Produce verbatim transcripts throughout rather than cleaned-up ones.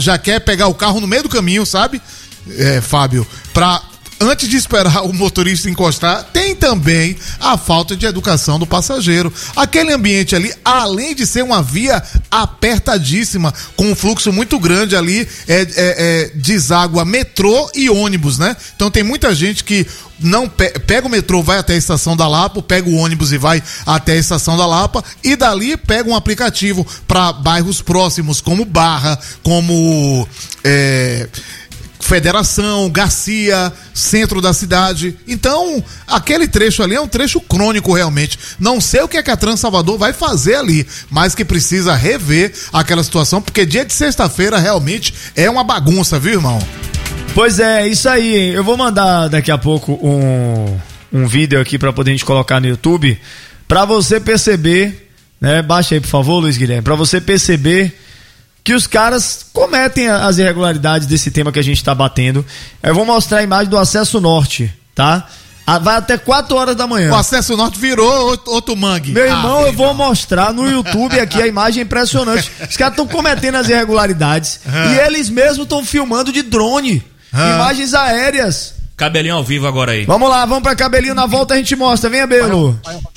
já quer pegar o carro no meio do caminho, sabe, é, Fábio? Pra, antes de esperar o motorista encostar, tem também a falta de educação do passageiro. Aquele ambiente ali, além de ser uma via apertadíssima, com um fluxo muito grande ali, é, é, é deságua metrô e ônibus, né? Então tem muita gente que não pe- pega o metrô, vai até a Estação da Lapa, pega o ônibus e vai até a Estação da Lapa, e dali pega um aplicativo para bairros próximos, como Barra, como é, Federação, Garcia, centro da cidade. Então, aquele trecho ali é um trecho crônico realmente. Não sei o que é que a Transalvador vai fazer ali, mas que precisa rever aquela situação, porque dia de sexta-feira realmente é uma bagunça, viu, irmão? Pois é, isso aí. Eu vou mandar daqui a pouco um, um vídeo aqui pra poder a gente colocar no YouTube, pra você perceber, né? Baixa aí, por favor, Luiz Guilherme, pra você perceber que os caras cometem as irregularidades desse tema que a gente tá batendo. Eu vou mostrar a imagem do Acesso Norte, tá? Vai até quatro horas da manhã. O Acesso Norte virou outro, outro mangue. Meu irmão, ah, eu vou irmão. mostrar no YouTube aqui a imagem impressionante. Os caras estão cometendo as irregularidades Uhum. e eles mesmos estão filmando de drone. Uhum. Imagens aéreas. Cabelinho ao vivo agora aí. Vamos lá, vamos pra Cabelinho, na volta a gente mostra. Venha, Belo.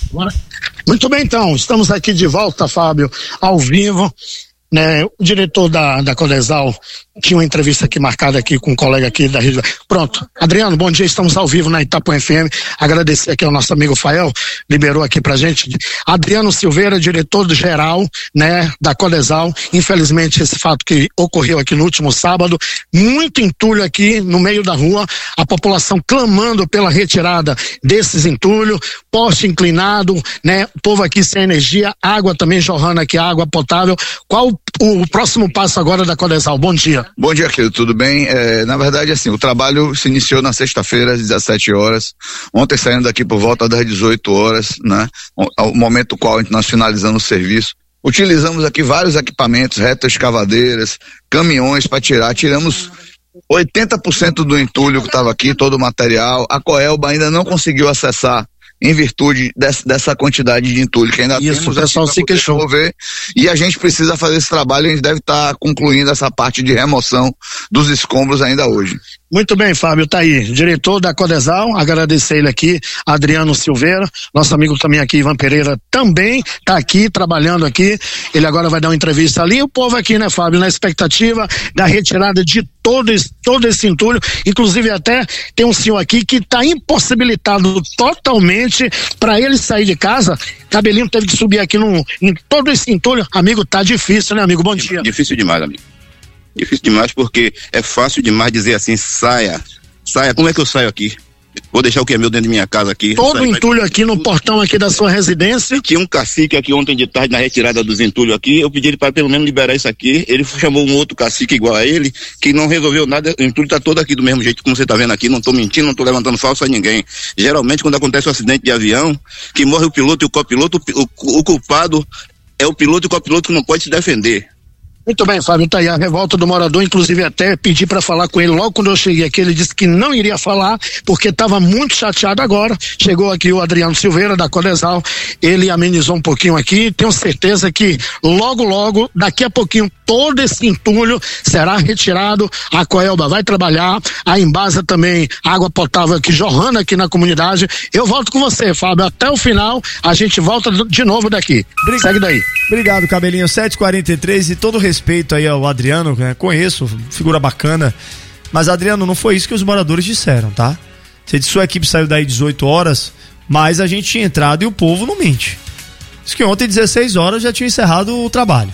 Muito bem, então. Estamos aqui de volta, Fábio, ao vivo. Né, o diretor da, da Codesal tinha uma entrevista aqui marcada aqui com um colega aqui da rede. Pronto. Adriano, bom dia, estamos ao vivo na Itapuã F M. Agradecer aqui ao nosso amigo Fael, liberou aqui pra gente. Adriano Silveira, diretor geral, né, da Codesal. Infelizmente, esse fato que ocorreu aqui no último sábado, muito entulho aqui no meio da rua, a população clamando pela retirada desses entulhos, poste inclinado, né, o povo aqui sem energia, água também jorrando aqui, água potável. Qual o próximo passo agora da Codesal? Bom dia. Bom dia, querido, tudo bem? É, na verdade, assim, o trabalho se iniciou na sexta-feira, às dezessete horas, ontem saindo daqui por volta das dezoito horas, né? Ao momento qual nós finalizamos o serviço. Utilizamos aqui vários equipamentos, retas escavadeiras, caminhões para tirar, tiramos oitenta por cento do entulho que estava aqui, todo o material. A Coelba ainda não conseguiu acessar em virtude desse, dessa quantidade de entulho que ainda Isso, temos. o pessoal se queixou. Resolver, e a gente precisa fazer esse trabalho, a gente deve estar tá concluindo essa parte de remoção dos escombros ainda hoje. Muito bem, Fábio, tá aí, diretor da Codesal, agradecer ele aqui, Adriano Silveira, nosso amigo também aqui, Ivan Pereira, também tá aqui, trabalhando aqui, ele agora vai dar uma entrevista ali, o povo aqui, né, Fábio, na expectativa da retirada de todo esse, todo esse entulho, inclusive até tem um senhor aqui que tá impossibilitado totalmente para ele sair de casa. Cabelinho teve que subir aqui no, em todo esse entulho. Amigo, tá difícil, né, amigo? Bom dia. Difícil demais, amigo. Difícil demais porque é fácil demais dizer assim, saia, saia. Como é que eu saio aqui? Vou deixar o que é meu dentro de minha casa aqui. Todo o entulho pra... aqui no portão aqui da sua residência. Tinha um cacique aqui ontem de tarde na retirada dos entulhos aqui, eu pedi ele para pelo menos liberar isso aqui, ele chamou um outro cacique igual a ele, que não resolveu nada, o entulho tá todo aqui do mesmo jeito como você tá vendo aqui, não tô mentindo, não tô levantando falso a ninguém. Geralmente quando acontece um acidente de avião, que morre o piloto e o copiloto, o, o, o culpado é o piloto e o copiloto que não pode se defender. Muito bem, Fábio, tá aí a revolta do morador, inclusive até pedi para falar com ele logo quando eu cheguei aqui, ele disse que não iria falar porque estava muito chateado agora. Chegou aqui o Adriano Silveira da Codesal, ele amenizou um pouquinho aqui, tenho certeza que logo logo, daqui a pouquinho, todo esse entulho será retirado, a Coelba vai trabalhar, a Embasa também, água potável aqui jorrando aqui na comunidade. Eu volto com você, Fábio, até o final, a gente volta de novo daqui. Obrigado. Segue daí. Obrigado, Cabelinho. sete e quarenta e três e todo respeito aí ao Adriano, né? Conheço, figura bacana. Mas, Adriano, não foi isso que os moradores disseram, tá? Você disse que sua equipe saiu daí dezoito horas, mas a gente tinha entrado e o povo não mente. Diz que ontem, dezesseis horas, já tinha encerrado o trabalho.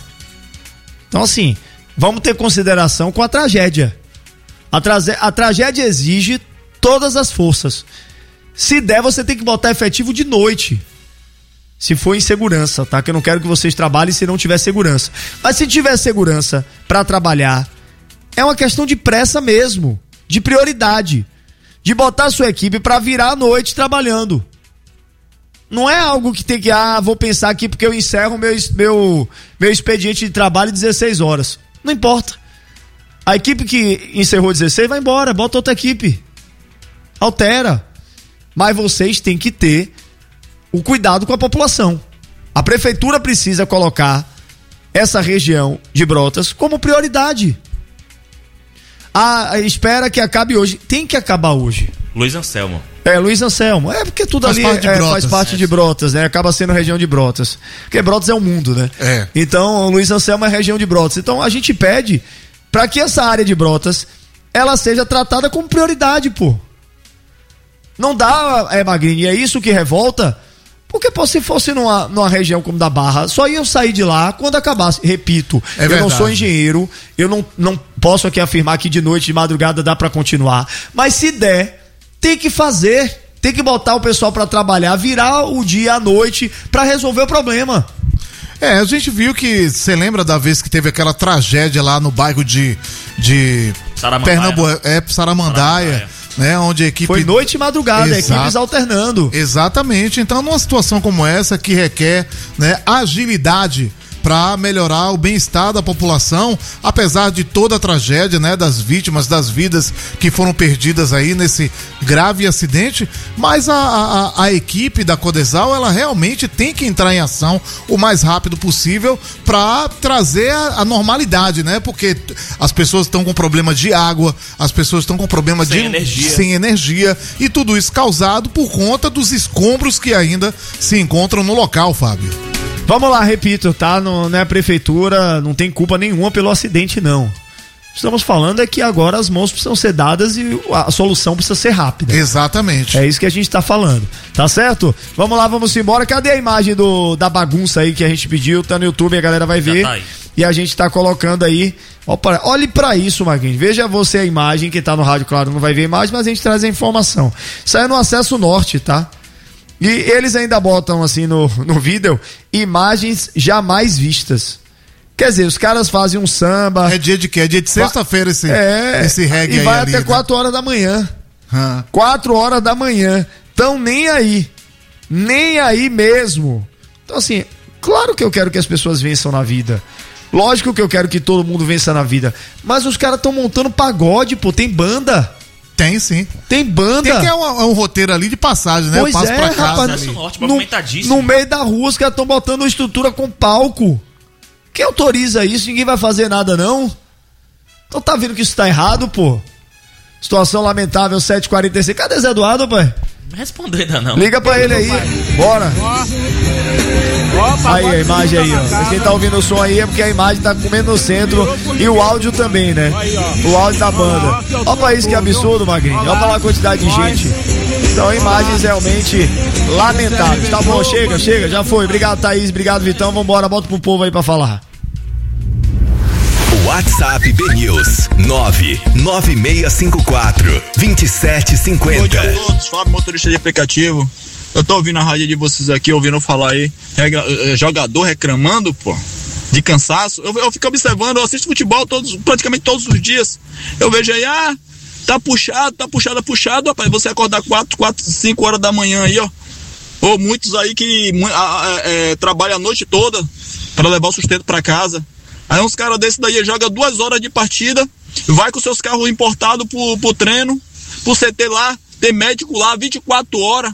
Então, assim, vamos ter consideração com a tragédia. A, traze- a tragédia exige todas as forças. Se der, você tem que botar efetivo de noite. Se for em segurança, tá? Que eu não quero que vocês trabalhem se não tiver segurança. Mas se tiver segurança pra trabalhar, é uma questão de pressa mesmo, de prioridade, de botar a sua equipe pra virar a noite trabalhando. Não é algo que tem que, ah, vou pensar aqui porque eu encerro meu, meu, meu expediente de trabalho dezesseis horas. Não importa. A equipe que encerrou dezesseis vai embora, bota outra equipe. Altera. Mas vocês têm que ter o cuidado com a população. A prefeitura precisa colocar essa região de Brotas como prioridade. Ah, espera que acabe hoje. Tem que acabar hoje. Luiz Anselmo. É, Luiz Anselmo. É porque tudo faz ali parte é, de faz parte é. de Brotas, né? Acaba sendo região de Brotas. Porque Brotas é o mundo, né? É. Então, o Luiz Anselmo é região de Brotas. Então, a gente pede para que essa área de Brotas ela seja tratada como prioridade, pô. Não dá, é, Magrini, é isso que revolta. Porque, pô, se fosse numa, numa região como da Barra, só iam sair de lá quando acabasse. Repito, é eu verdade. não sou engenheiro, eu não, não posso aqui afirmar que de noite, de madrugada dá pra continuar. Mas se der, tem que fazer, tem que botar o pessoal pra trabalhar, virar o dia à noite pra resolver o problema. É, a gente viu que, você lembra da vez que teve aquela tragédia lá no bairro de, de Saramandaia. Pernambuco, é, Saramandaia, Saramandaia. né, onde a equipe... Foi noite e madrugada, Exato. equipes alternando. Exatamente, então numa situação como essa que requer, né, agilidade para melhorar o bem-estar da população, apesar de toda a tragédia, né, das vítimas, das vidas que foram perdidas aí nesse grave acidente, mas a, a, a equipe da Codesal, ela realmente tem que entrar em ação o mais rápido possível para trazer a, a normalidade, né, porque as pessoas estão com problema de água, as pessoas estão com problema sem de energia. sem energia, e tudo isso causado por conta dos escombros que ainda se encontram no local, Fábio. Vamos lá, repito, tá? Não, não é a prefeitura, não tem culpa nenhuma pelo acidente, não. Estamos falando é que agora as mãos precisam ser dadas e a solução precisa ser rápida. Exatamente. É isso que a gente tá falando, tá certo? Vamos lá, vamos embora. Cadê a imagem do, da bagunça aí que a gente pediu? Tá no YouTube, a galera vai ver. Já tá aí. E a gente tá colocando aí. Opa, olhe pra isso, Marquinhos. Veja você a imagem, quem tá no rádio, claro, não vai ver a imagem, mas a gente traz a informação. Isso aí é no acesso norte, tá? E eles ainda botam assim no, no vídeo imagens jamais vistas. Quer dizer, os caras fazem um samba. É dia de quê? É dia de sexta-feira esse, é, esse reggae e aí. vai ali, até né? quatro horas da manhã. Ah. quatro horas da manhã. Tão nem aí. Nem aí mesmo. Então, assim, claro que eu quero que as pessoas vençam na vida. Lógico que eu quero que todo mundo vença na vida. Mas os caras estão montando pagode, pô. Tem banda. Tem sim. Tem banda. Tem que é um, é um roteiro ali de passagem, né? Pois Eu passo é, pra casa. rapaz. Acesso Ali. norte, No, movimentadíssimo. no meio da rua, os caras estão botando uma estrutura com palco. Quem autoriza isso? Ninguém vai fazer nada, não? Então tá vendo que isso tá errado, pô? Situação lamentável, sete e quarenta e seis. Cadê Zé Eduardo, pai? Não respondeu ainda não. Liga pra ele aí. Bora. Aí, a imagem aí, ó. Quem tá ouvindo o som aí é porque a imagem tá comendo no centro e o áudio também, né? O áudio da banda. Olha pra isso que absurdo, Magrinho. Olha pra lá a quantidade de gente. Então, imagens realmente lamentáveis. Tá bom, chega, chega, já foi. Obrigado, Thaís. Obrigado, Vitão. Vambora, bota pro povo aí pra falar. WhatsApp B News nove nove seis cinco quatro dois sete cinco zero. Bom dia a todos, Fábio, motorista de aplicativo. Eu tô ouvindo a rádio de vocês aqui, ouvindo falar aí, regra, eh, jogador reclamando, pô, de cansaço. Eu, eu fico observando, eu assisto futebol todos, praticamente todos os dias. Eu vejo aí, ah, tá puxado, tá puxado, puxado, rapaz, você acordar quatro, quatro, cinco horas da manhã aí, ó. Ou muitos aí que é, trabalham a noite toda para levar o sustento para casa. Aí uns caras desses daí jogam duas horas de partida, vai com seus carros importados pro, pro treino, pro C T lá, tem médico lá vinte e quatro horas.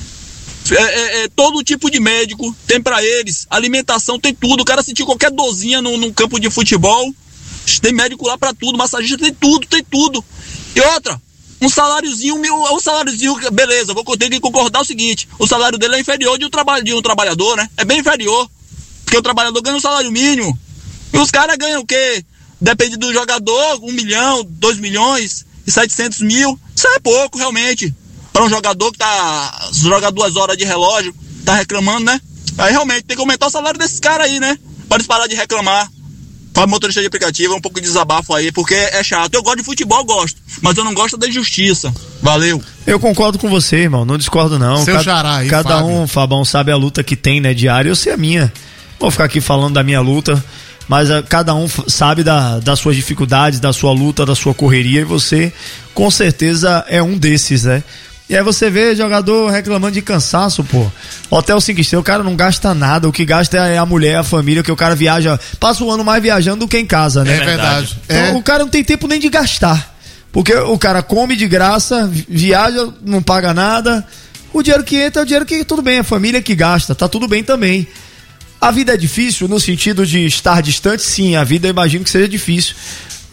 É, é, é, todo tipo de médico tem pra eles, alimentação, tem tudo. O cara sentir qualquer dorzinha no, no campo de futebol, tem médico lá pra tudo, massagista, tem tudo, tem tudo. E outra, um saláriozinho, um saláriozinho, beleza, vou ter que concordar o seguinte: o salário dele é inferior de um, traba, de um trabalhador, né? É bem inferior, porque o trabalhador ganha um salário mínimo. E os caras ganham o quê? Depende do jogador, um milhão, dois milhões e setecentos mil. Isso é pouco, realmente. Para um jogador que tá joga duas horas de relógio, tá reclamando, né? Aí realmente tem que aumentar o salário desses caras aí, né? Para eles parar de reclamar. Para motorista de aplicativo, é um pouco de desabafo aí, porque é chato. Eu gosto de futebol, gosto, mas eu não gosto da injustiça. Valeu. Eu concordo com você, irmão. Não discordo, não. Seu cada xará aí, cada Fábio. um, Fabão, sabe a luta que tem, né, diária. Eu sei a minha. Vou ficar aqui falando da minha luta. Mas a, cada um f- sabe da, das suas dificuldades, da sua luta, da sua correria, e você com certeza é um desses, né? E aí você vê jogador reclamando de cansaço, pô. Hotel cinco estrelas, o cara não gasta nada, o que gasta é a mulher, a família, que o cara viaja, passa o ano mais viajando do que em casa, né? É verdade. Então É. o cara não tem tempo nem de gastar, porque o cara come de graça, vi- viaja, não paga nada, o dinheiro que entra é o dinheiro que tudo bem, a família que gasta, tá tudo bem também. A vida é difícil no sentido de estar distante, sim, a vida eu imagino que seja difícil.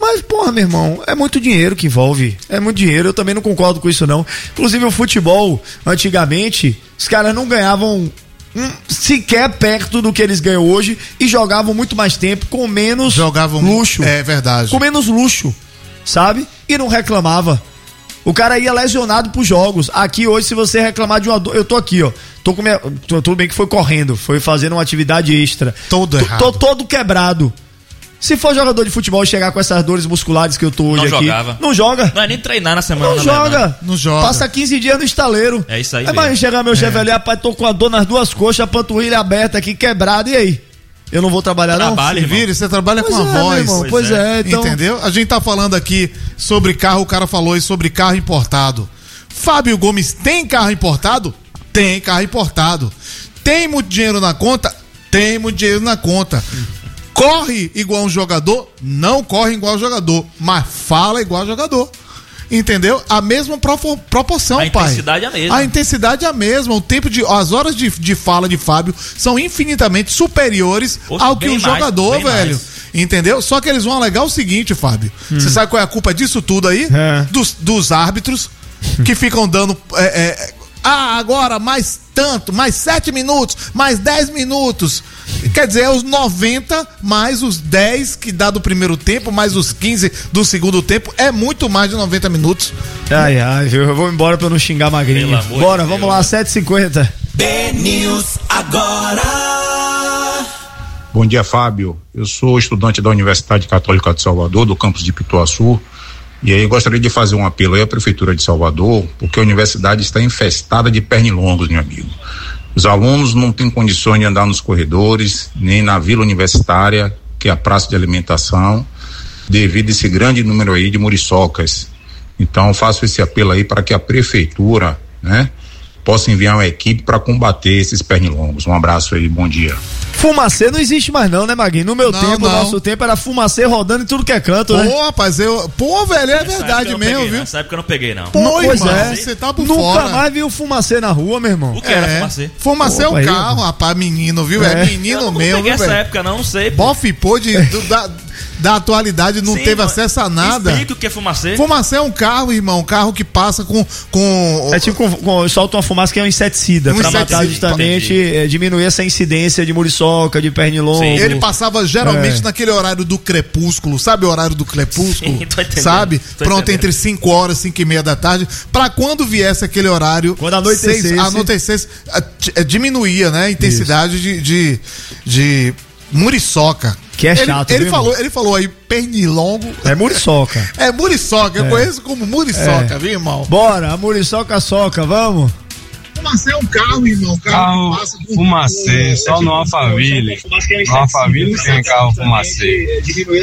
Mas, porra, meu irmão, é muito dinheiro que envolve. É muito dinheiro, eu também não concordo com isso, não. Inclusive, o futebol, antigamente, os caras não ganhavam hum, sequer perto do que eles ganham hoje e jogavam muito mais tempo com menos jogavam, luxo. É verdade. Com menos luxo, sabe? E não reclamava. O cara ia lesionado pros jogos. Aqui hoje, se você reclamar de uma dor... Eu tô aqui, ó. Tô com minha... Tudo bem que foi correndo, foi fazendo uma atividade extra. Todo tô, errado. Tô todo quebrado. Se for jogador de futebol e chegar com essas dores musculares que eu tô hoje não aqui... Jogava. Não joga. Não é nem treinar na semana. Não joga. Verdade. Não joga. Passa quinze dias no estaleiro. É isso aí. Aí vai chegar meu chefe ali, rapaz, tô com a dor nas duas coxas, a panturrilha aberta aqui, quebrada, e aí? Eu não vou trabalhar, não? Trabalha, Se vira, você trabalha Pois com a é, meu voz. irmão, Pois Pois é, é. então... Entendeu? A gente tá falando aqui sobre carro, o cara falou aí sobre carro importado. Fábio Gomes tem carro importado? Tem carro importado. Tem muito dinheiro na conta? Tem muito dinheiro na conta. Corre igual um jogador? Não corre igual um jogador, mas fala igual jogador. Entendeu? A mesma propo- proporção, A pai. intensidade é a mesma. A intensidade é a mesma. O tempo de, as horas de, de fala de Fábio são infinitamente superiores Poxa, ao que bem um mais, jogador, bem velho. mais. Entendeu? Só que eles vão alegar o seguinte, Fábio. Você sabe qual é a culpa disso tudo aí? É. Dos, dos árbitros que ficam dando. É, é, ah, agora mais tanto, mais sete minutos, mais dez minutos. Quer dizer, é os noventa mais os dez que dá do primeiro tempo, mais os quinze do segundo tempo. É muito mais de noventa minutos. Ai, ai, viu? Eu vou embora pra eu não xingar magrinho. Pelo amor Bora, de vamos Deus. lá, sete e cinquenta. B-News agora. Bom dia, Fábio. Eu sou estudante da Universidade Católica de Salvador, do campus de Pituaçu. E aí gostaria de fazer um apelo aí à Prefeitura de Salvador, porque a universidade está infestada de pernilongos, meu amigo. Os alunos não têm condições de andar nos corredores, nem na vila universitária, que é a praça de alimentação, devido a esse grande número aí de muriçocas. Então faço esse apelo aí para que a Prefeitura, né, possa enviar uma equipe para combater esses pernilongos. Um abraço aí, bom dia. Fumacê não existe mais não, né, Maguinho? No meu Não, tempo, não. nosso tempo era fumacê rodando em tudo que é canto, né? Pô, rapaz, eu. Pô, velho, é Nessa época verdade eu não mesmo, peguei, viu? Nessa época eu não peguei, não. Pô, Pois irmão, é. você tá por Nunca fora. mais vi o fumacê na rua, meu irmão. O que era É. fumacê? Fumacê é Opa, um aí, carro, mano. rapaz, menino, viu? É, É. menino Eu não mesmo, peguei viu, essa velho? época, não, não sei. Bofe pô de, do- da, da atualidade não Sim, teve mas acesso a nada. Explica o que é fumacê. Fumacê é um carro, irmão, um carro que passa com. com É tipo, com, com, solta uma fumaça que é um inseticida, Um pra matar inseticida, justamente, é, diminuir essa incidência de muriçoca, de pernilongo. Sim. Ele passava geralmente É. naquele horário do crepúsculo, sabe o horário do crepúsculo? Sim, tô entendendo, sabe? tô Pronto, entendendo. entre cinco horas, cinco e meia da tarde, pra quando viesse aquele horário. Quando anoitecesse. seis, anoitecesse, a- t- eh, diminuía, né? A intensidade de, de, de muriçoca. Que é Ele- chato, ele viu, falou, irmão? ele falou aí, pernilongo. É muriçoca. É muriçoca, eu É. conheço como muriçoca, É. viu, irmão? Bora, a muriçoca soca, vamos? Fumacê é um carro, irmão. Carro fumacê, só no Alphaville. No Alphaville tem carro fumacê.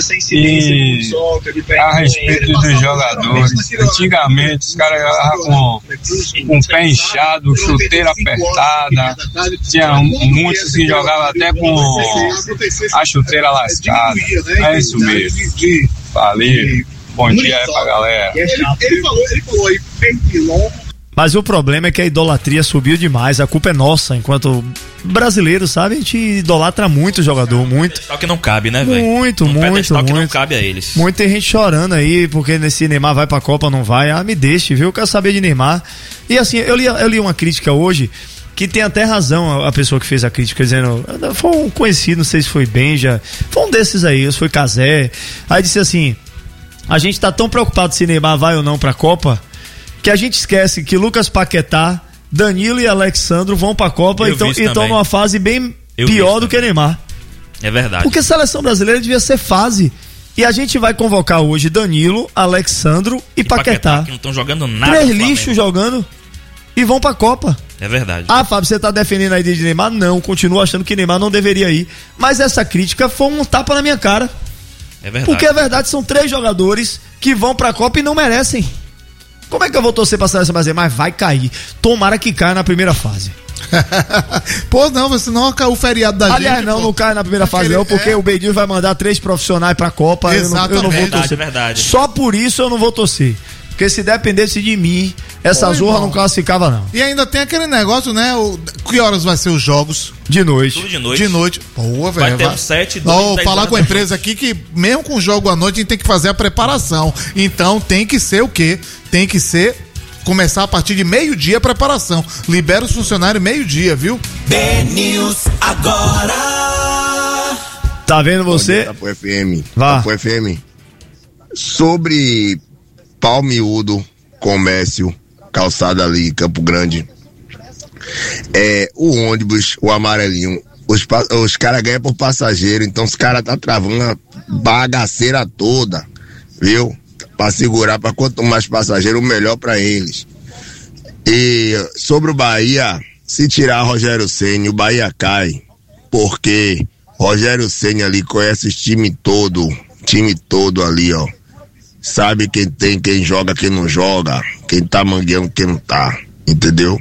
E a respeito dos jogadores, antigamente os caras jogavam com, com o pé inchado, chuteira apertada. Tinha muitos que jogavam até com a chuteira lascada. É isso mesmo. Valeu. Bom dia aí pra galera. Ele falou, ele falou aí, pernilongo. Mas o problema é que a idolatria subiu demais, a culpa é nossa, enquanto brasileiro, sabe? A gente idolatra muito o jogador, muito. Só que não cabe, né, velho? Muito, um muito, pedestal que não muito. cabe a eles. Muito tem gente chorando aí, porque nesse Neymar vai pra Copa, não vai. Ah, me deixe, viu? Eu quero saber de Neymar. E assim, eu li, eu li uma crítica hoje, que tem até razão a, a pessoa que fez a crítica, dizendo, foi um conhecido, não sei se foi Benja, foi um desses aí, se foi Cazé. Aí disse assim, a gente tá tão preocupado se Neymar vai ou não pra Copa, que a gente esquece que Lucas Paquetá, Danilo e Alexandro vão pra Copa Eu e vi isso estão também. numa fase bem Eu vi pior isso do que também. Neymar. É verdade. Porque a seleção brasileira devia ser fase. E a gente vai convocar hoje Danilo, Alexandro e, E Paquetá. que não estão jogando nada. Três no Flamengo. lixos jogando e vão pra Copa. É verdade. Ah, Fábio, você tá defendendo a ideia de Neymar? Não, continuo achando que Neymar não deveria ir. Mas essa crítica foi um tapa na minha cara. É verdade. Porque a verdade são três jogadores que vão pra Copa e não merecem. Como é que eu vou torcer pra seleção brasileira? Mas vai cair. Tomara que caia na primeira fase. Pô, não, senão o feriado da Aliás, gente. não, pô. não cai na primeira fase Aquele- não, porque é. o Bedinho vai mandar três profissionais pra Copa. Eu não, eu não vou Exatamente. torcer. Verdade, verdade. Só por isso eu não vou torcer. Porque porque se dependesse de mim, essa Oi, zorra irmão. não classificava, não. E ainda tem aquele negócio, né? O, que horas vai ser os jogos? De noite. Tudo de noite. De noite. Pô, velho. Vai ter um sete, dois, Vou dez falar horas com a da empresa aqui que, mesmo com o jogo à noite, a gente tem que fazer a preparação. Então tem que ser o quê? Tem que ser. Começar a partir de meio-dia a preparação. Libera os funcionários meio-dia, viu? B-News agora. Tá vendo você? Tapo F M. Vá. Tapo F M. Sobre Pau Miúdo, comércio, calçada ali, Campo Grande. É, o ônibus, o amarelinho, os, pa- os caras ganham por passageiro, então os caras tá travando a bagaceira toda, viu? Pra segurar, pra quanto mais passageiro, melhor pra eles. E sobre o Bahia, se tirar Rogério Ceni, o Bahia cai, porque Rogério Ceni ali conhece esse time todo, time todo ali, ó. Sabe quem tem, quem joga, quem não joga, quem tá mangueando, quem não tá, entendeu?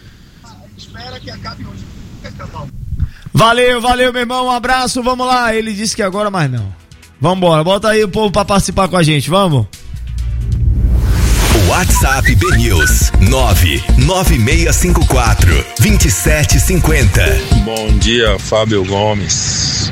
Valeu, valeu, meu irmão, um abraço, vamos lá. Ele disse que agora mais não. Vambora, bota aí o povo pra participar com a gente, vamos? WhatsApp B-News nove nove seis cinco quatro, dois sete cinco zero. Bom dia, Fábio Gomes.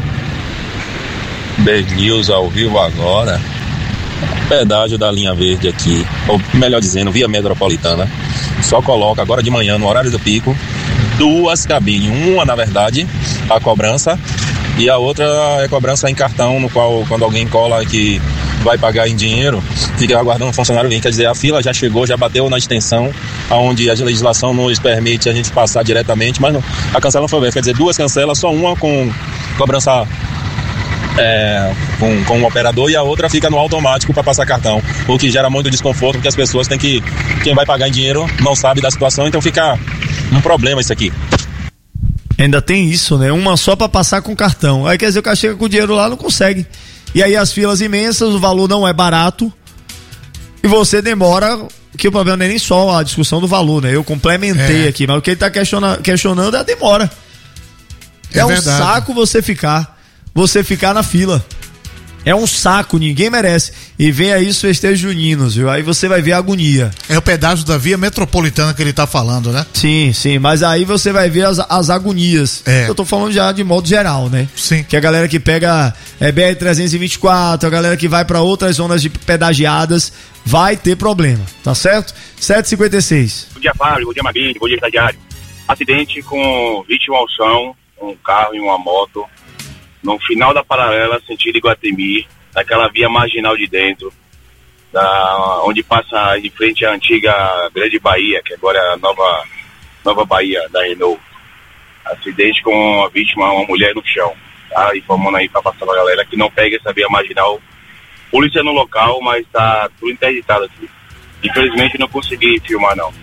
B-News ao vivo agora. Pedágio da linha verde aqui, ou melhor dizendo, via metropolitana. Só coloca agora de manhã, no horário do pico, duas cabines. Uma, na verdade, a cobrança, e a outra é cobrança em cartão, no qual, quando alguém cola que vai pagar em dinheiro, fica aguardando o funcionário vir. Quer dizer, a fila já chegou, já bateu na extensão, onde a legislação nos permite a gente passar diretamente, mas não, a cancela não foi bem. Quer dizer, duas cancelas, só uma com cobrança é, com, com o operador, e a outra fica no automático para passar cartão, o que gera muito desconforto, porque as pessoas têm que, quem vai pagar em dinheiro não sabe da situação, então fica um problema isso aqui. Ainda tem isso, né? Uma só pra passar com cartão. Aí quer dizer, o cara chega com o dinheiro lá, não consegue. E aí as filas imensas, o valor não é barato. E você demora, que o problema não é nem só a discussão do valor, né? Eu complementei É. aqui, mas o que ele tá questiona, questionando é a demora. É, É um verdade. saco você ficar, você ficar na fila. É um saco, ninguém merece. E vem aí os festejos juninos, viu? Aí você vai ver a agonia. É o pedágio da via metropolitana que ele tá falando, né? Sim, sim, mas aí você vai ver as, as agonias. É. Eu tô falando já de modo geral, né? Sim. Que a galera que pega é, B R trezentos e vinte e quatro, a galera que vai pra outras zonas de pedagiadas, vai ter problema, tá certo? sete e cinquenta e seis. Bom dia, Fábio. Bom dia, Mabini. Bom dia, estagiário. Acidente com vítima ao chão, um carro e uma moto, no final da paralela, sentido Iguatemi, naquela via marginal de dentro, da, onde passa de frente à antiga Grande Bahia, que agora é a nova, nova Bahia da Renault. Acidente com a vítima, uma mulher no chão, tá? Informando aí pra passar pra galera que não pega essa via marginal. Polícia no local, mas tá tudo interditado aqui. Infelizmente não consegui filmar, não.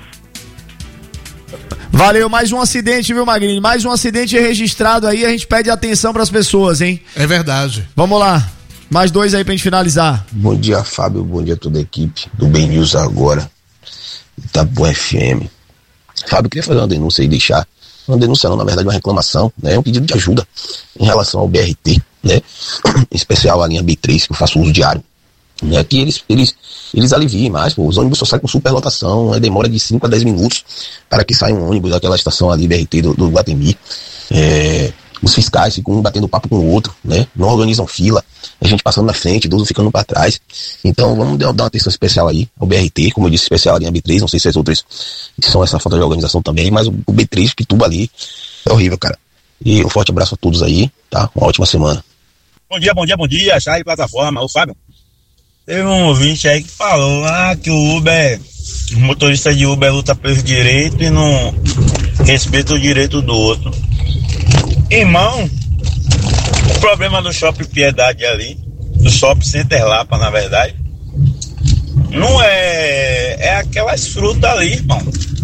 Valeu, mais um acidente, viu, Magrinho? Mais um acidente registrado aí, a gente pede atenção pras pessoas, hein? É verdade. Vamos lá, mais dois aí pra gente finalizar. Bom dia, Fábio, bom dia a toda a equipe do B-News agora, Tapo F M. Fábio, eu queria fazer uma denúncia e deixar, uma denúncia não, na verdade uma reclamação, né, um pedido de ajuda em relação ao B R T, né, em especial a linha B três, que eu faço uso diário, né, que eles, eles, eles aliviem mais, pô, os ônibus só saem com superlotação, né, demora de cinco a dez minutos para que saia um ônibus daquela estação ali, B R T do, do Guatemi, é, os fiscais ficam um batendo papo com o outro, né, não organizam fila, a gente passando na frente, idoso ficando para trás. Então vamos dar uma atenção especial aí ao B R T, como eu disse, especial a linha B três, não sei se as outras são essa falta de organização também, mas o, o B três que tuba ali é horrível, cara. E um forte abraço a todos aí, tá? Uma ótima semana. Bom dia, bom dia, bom dia, Chay Plataforma, ô Fábio. Teve um ouvinte aí que falou ah, que o Uber, o motorista de Uber luta pelo direito e não respeita o direito do outro. Irmão, o problema do Shopping Piedade ali, do Shopping Center Lapa, na verdade, não é, é aquelas frutas ali, irmão.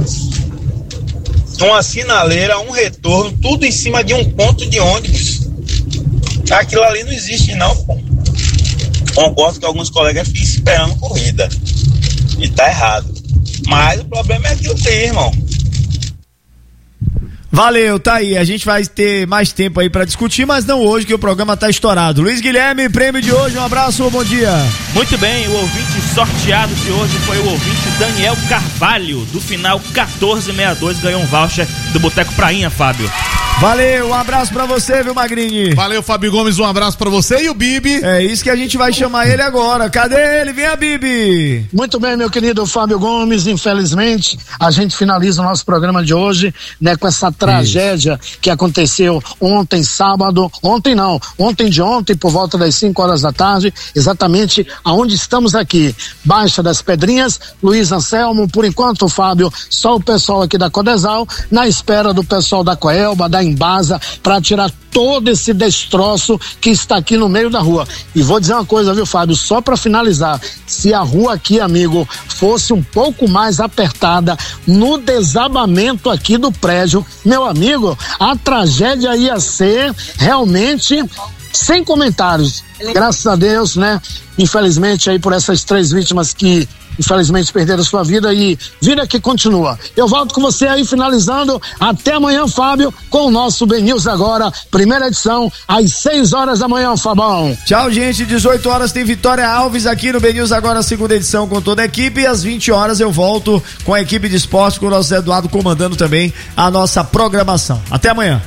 Uma sinaleira, um retorno, tudo em cima de um ponto de ônibus. Aquilo ali não existe não, pô. Concordo que alguns colegas ficam esperando corrida. E tá errado. Mas o problema é aquilo que tem, irmão. Valeu, tá aí. A gente vai ter mais tempo aí pra discutir, mas não hoje, que o programa tá estourado. Luiz Guilherme, prêmio de hoje, um abraço, bom dia. Muito bem, o ouvinte sorteado de hoje foi o ouvinte Daniel Carvalho, do final quatorze sessenta e dois, ganhou um voucher do Boteco Prainha, Fábio. Valeu, um abraço pra você, viu, Magrini? Valeu, Fábio Gomes, um abraço pra você e o Bibi. É isso que a gente vai chamar ele agora. Cadê ele? Vem a Bibi. Muito bem, meu querido Fábio Gomes, infelizmente, a gente finaliza o nosso programa de hoje, né, com essa tragédia isso. que aconteceu ontem, sábado, ontem não, ontem de ontem, por volta das cinco horas da tarde, exatamente aonde estamos aqui, Baixa das Pedrinhas, Luiz Anselmo, por enquanto, Fábio, só o pessoal aqui da Codesal, na espera do pessoal da Coelba, da Embasa, para tirar todo esse destroço que está aqui no meio da rua. E vou dizer uma coisa, viu, Fábio, só para finalizar, se a rua aqui, amigo, fosse um pouco mais apertada no desabamento aqui do prédio, meu amigo, a tragédia ia ser realmente sem comentários. Graças a Deus, né? Infelizmente aí por essas três vítimas que infelizmente perderam sua vida e vida que continua. Eu volto com você aí finalizando. Até amanhã, Fábio, com o nosso B News Agora, primeira edição, às seis horas da manhã, Fabão. Tchau, gente. dezoito horas tem Vitória Alves aqui no B News Agora, segunda edição com toda a equipe. E às vinte horas eu volto com a equipe de esporte, com o nosso Eduardo comandando também a nossa programação. Até amanhã.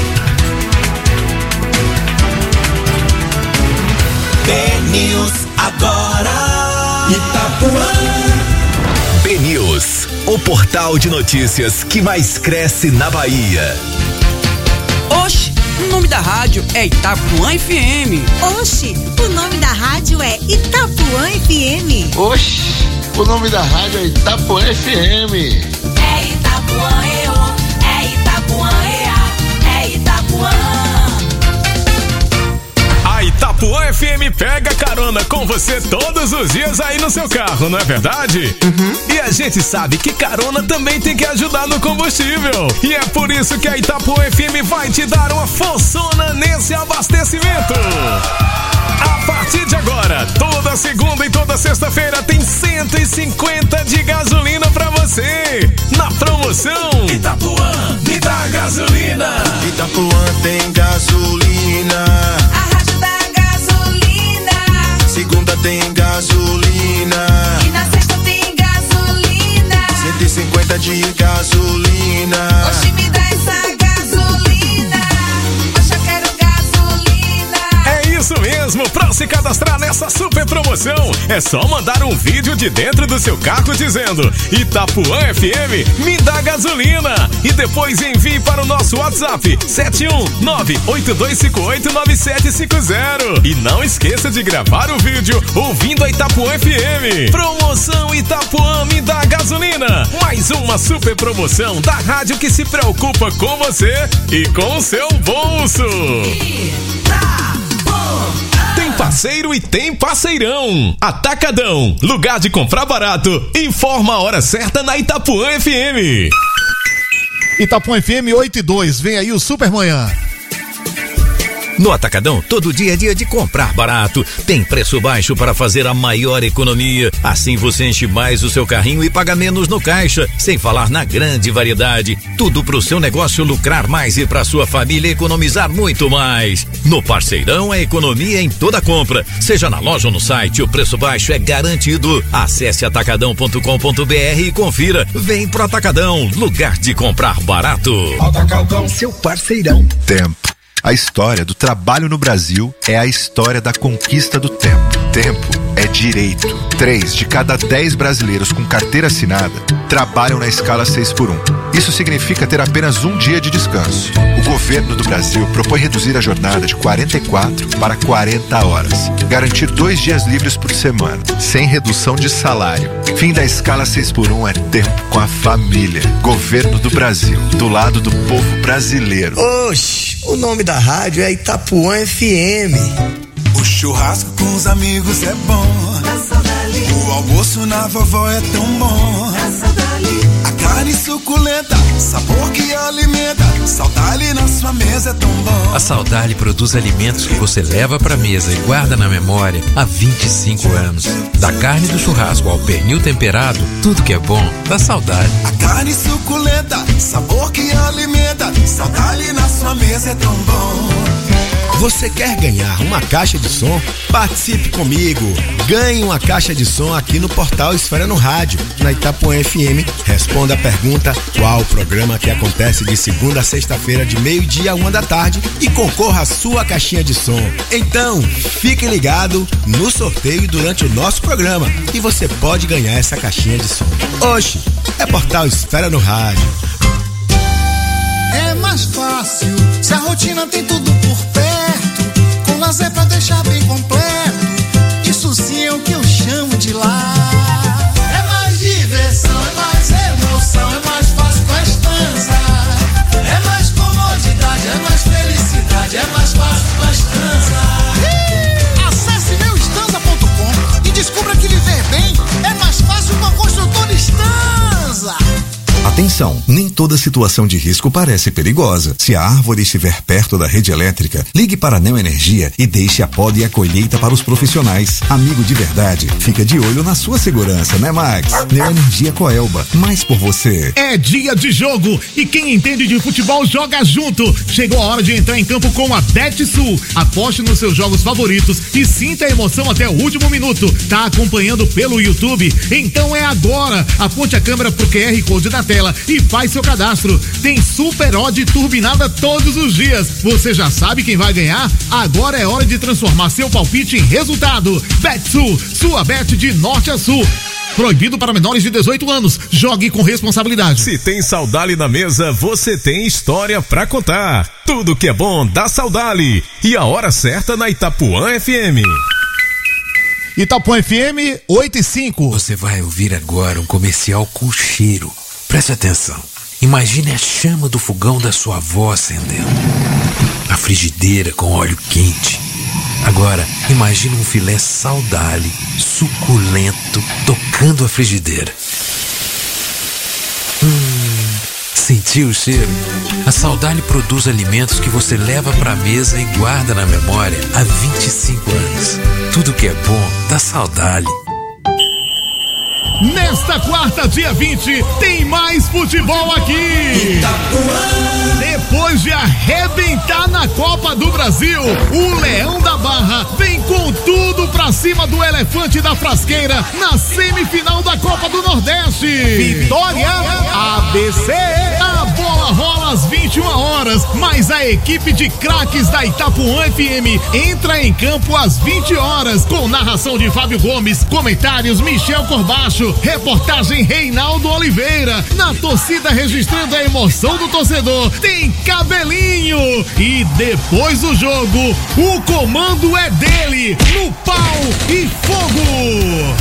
B News Agora. Itapuã. B News, o portal de notícias que mais cresce na Bahia. Oxe, o nome da rádio é Itapuã F M. Oxe, o nome da rádio é Itapuã F M. Oxe, o nome da rádio é Itapuã F M. É Itapuã E O, é Itapuã E A, é Itapuã. A Itapuã F M pega carona com você todos os dias aí no seu carro, não é verdade? Uhum. E a gente sabe que carona também tem que ajudar no combustível. E é por isso que a Itapuã F M vai te dar uma forçona nesse abastecimento. A partir de agora, toda segunda e toda sexta-feira tem cento e cinquenta de gasolina pra você. Na promoção Itapuã, me dá gasolina. Itapuã tem gasolina. A rádio da gasolina. Segunda tem gasolina. E na sexta tem gasolina. cento e cinquenta de gasolina. Oxe, me dá essa gasolina. Oxe, eu quero gasolina. É isso mesmo, pra se cadastrar nessa super promoção, é só mandar um vídeo de dentro do seu carro dizendo Itapuã F M, me dá gasolina. E depois envie para o nosso WhatsApp sete um nove oito dois cinco oito nove sete cinco zero. E não esqueça de gravar o vídeo ouvindo a Itapuã F M. Promoção Itapuã, me dá gasolina. Mais uma super promoção da rádio que se preocupa com você e com o seu bolso. Tem parceiro e tem parceirão. Atacadão, lugar de comprar barato. Informa a hora certa na Itapuã F M. Itapuã F M oito e dois, vem aí o Super Manhã. No Atacadão, todo dia é dia de comprar barato. Tem preço baixo para fazer a maior economia. Assim você enche mais o seu carrinho e paga menos no caixa. Sem falar na grande variedade. Tudo pro seu negócio lucrar mais e pra sua família economizar muito mais. No Parceirão é economia em toda compra. Seja na loja ou no site, o preço baixo é garantido. Acesse atacadão ponto com ponto br e confira. Vem pro Atacadão, lugar de comprar barato. Atacadão, seu parceirão. Tempo. A história do trabalho no Brasil é a história da conquista do tempo. Tempo é direito. Três de cada dez brasileiros com carteira assinada trabalham na escala seis por um. Isso significa ter apenas um dia de descanso. O governo do Brasil propõe reduzir a jornada de quarenta e quatro para quarenta horas. Garantir dois dias livres por semana, sem redução de salário. Fim da escala seis por um é tempo com a família. Governo do Brasil, do lado do povo brasileiro. Oxi, o nome da rádio é Itapuã F M. O churrasco com os amigos é bom. O almoço na vovó é tão bom. A Carne suculenta, sabor que alimenta. Saudade na sua mesa é tão bom. A Saudade produz alimentos que você leva pra mesa e guarda na memória há vinte e cinco anos. Da carne do churrasco ao pernil temperado, tudo que é bom dá saudade. A carne suculenta, sabor que alimenta. Saudade na sua mesa é tão bom. Você quer ganhar uma caixa de som? Participe comigo. Ganhe uma caixa de som aqui no portal Esfera no Rádio, na Itapuã F M. Responda a pergunta: qual o programa que acontece de segunda a sexta-feira de meio-dia a uma da tarde, e concorra à sua caixinha de som. Então, fique ligado no sorteio durante o nosso programa e você pode ganhar essa caixinha de som. Oxe, é portal Esfera no Rádio. É mais fácil se a rotina tem tudo por perto, com lazer pra deixar bem completo. Isso sim é o que eu chamo de lar. É mais diversão, é mais emoção, é mais fácil com a Estanza. É mais comodidade, é mais felicidade, é mais fácil com a Estanza. Acesse meu estanza ponto com e descubra que viver bem é mais fácil com a construtora Estanza. Atenção, nem toda situação de risco parece perigosa. Se a árvore estiver perto da rede elétrica, ligue para a Neoenergia e deixe a poda e a colheita para os profissionais. Amigo de verdade, fica de olho na sua segurança, né, Max? Neoenergia Coelba, mais por você. É dia de jogo e quem entende de futebol joga junto. Chegou a hora de entrar em campo com a BetSul. Aposte nos seus jogos favoritos e sinta a emoção até o último minuto. Tá acompanhando pelo YouTube? Então é agora. Aponte a câmera pro Q R Code da tela e faz seu cadastro. Tem super odd turbinada todos os dias. Você já sabe quem vai ganhar? Agora é hora de transformar seu palpite em resultado. BetSul, sua bet de norte a sul. Proibido para menores de dezoito anos. Jogue com responsabilidade. Se tem Saudade na mesa, você tem história pra contar. Tudo que é bom dá Saudade. E a hora certa na Itapuã F M. Itapuã F M oito e cinco. Você vai ouvir agora um comercial com cheiro. Preste atenção. Imagine a chama do fogão da sua avó acendendo. A frigideira com óleo quente. Agora, imagine um filé Saudade, suculento, tocando a frigideira. Hum, sentiu o cheiro? A Saudade produz alimentos que você leva pra mesa e guarda na memória há vinte e cinco anos. Tudo que é bom dá Saudade. Nesta quarta, dia vinte, tem mais futebol aqui. Itapuã. Depois de arrebentar na Copa do Brasil, o Leão da Barra vem com tudo pra cima do Elefante da Frasqueira na semifinal da Copa do Nordeste. Vitória A B C. A bola rola às vinte e uma horas, mas a equipe de craques da Itapuã F M entra em campo às vinte horas, com narração de Fábio Gomes, comentários Michel Corbacho, reportagem Reinaldo Oliveira. Na torcida registrando a emoção do torcedor, tem Cabelinho. E depois do jogo, o comando é dele, no pau e fogo.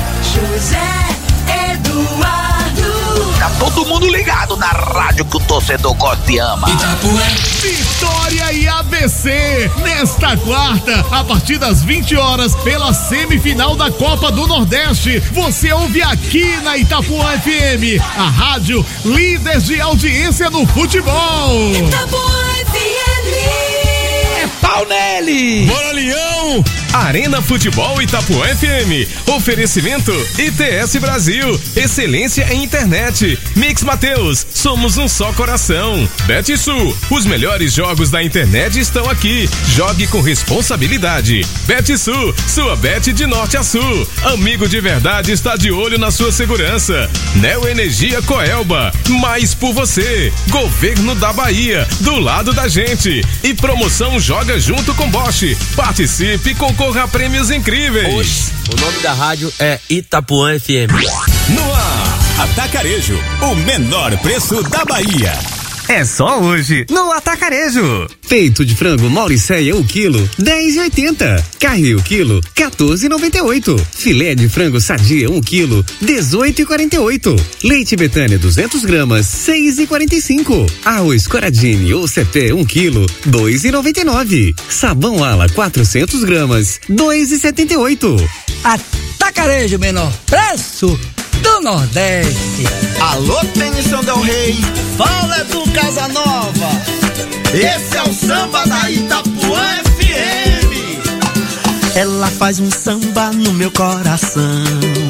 José Eduardo. Tá todo mundo ligado na rádio que o torcedor gosta e ama. Itapuã. Vitória e A B C nesta quarta, a partir das vinte horas, pela semifinal da Copa do Nordeste. Você ouve aqui na Itapuã F M, a rádio líder de audiência no futebol. Itapuã F M. É pau nele! Bora, Leão! Arena Futebol Itapuã F M. Oferecimento I T S Brasil. Excelência em internet. Mix Mateus. Somos um só coração. BetSul. Os melhores jogos da internet estão aqui. Jogue com responsabilidade. BetSul. Sua bet de norte a sul. Amigo de verdade está de olho na sua segurança. Neoenergia Coelba. Mais por você. Governo da Bahia. Do lado da gente. E promoção Joga Junto com Bosch. Participe com concorra a prêmios incríveis. Oxe, o nome da rádio é Itapuã F M. No ar, Atacarejo, o menor preço da Bahia. É só hoje, no Atacarejo. Peito de frango Mauricéia um quilo, dez e oitenta. Carne o quilo, quatorze e noventa e oito. Filé de frango Sadia um quilo, dezoito e quarenta e oito. Leite Betânia duzentos gramas, seis e quarenta e cinco. Arroz Coradini ou Cepé um quilo, dois e noventa e nove. Sabão Ala quatrocentos gramas, dois e setenta e oito. Atacarejo, menor preço do Nordeste. Alô, Tennyson Del Rey, fala do Casanova. Esse é o samba da Itapuã F M. Ela faz um samba no meu coração.